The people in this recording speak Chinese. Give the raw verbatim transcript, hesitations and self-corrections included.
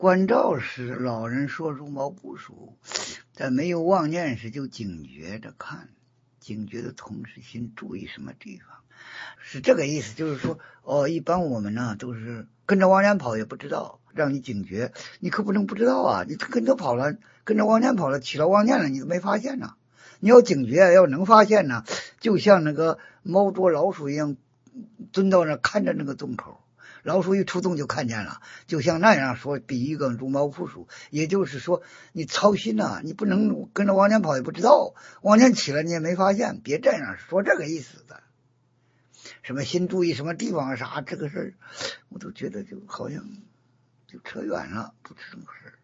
观照时，老人说如毛不属，在没有妄念时就警觉着看，警觉的同时心注意什么地方，是这个意思。就是说，哦，一般我们呢都是跟着妄念跑也不知道，让你警觉，你可不能不知道啊！你跟着跑了，跟着妄念跑了，起了妄念了，你都没发现呢。你要警觉，要能发现呢，就像那个猫捉老鼠一样，蹲到那看着那个洞口。老鼠一出洞就看见了，就像那样说，比喻个如毛不属。也就是说，你操心呐、啊，你不能跟着往前跑也不知道，往前起来你也没发现，别这样说，这个意思的。什么心注意什么地方啥，这个事儿我都觉得就好像就扯远了，不是这么回事。